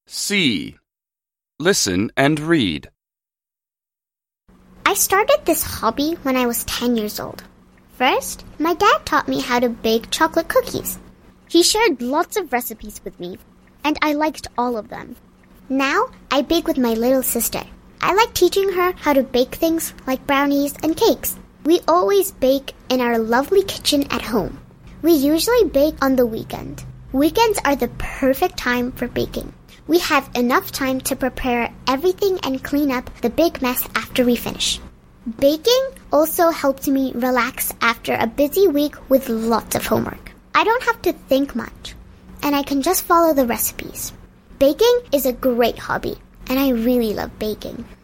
C. Listen and read. I started this hobby when I was 10 years old. First, my dad taught me how to bake chocolate cookies. He shared lots of recipes with me, and I liked all of them. Now, I bake with my little sister. I like teaching her how to bake things like brownies and cakes. We always bake in our lovely kitchen at home. We usually bake on the weekend. Weekends are the perfect time for baking. We have enough time to prepare everything and clean up the big mess after we finish. Baking also helps me relax after a busy week with lots of homework. I don't have to think much, and I can just follow the recipes. Baking is a great hobby, and I really love baking.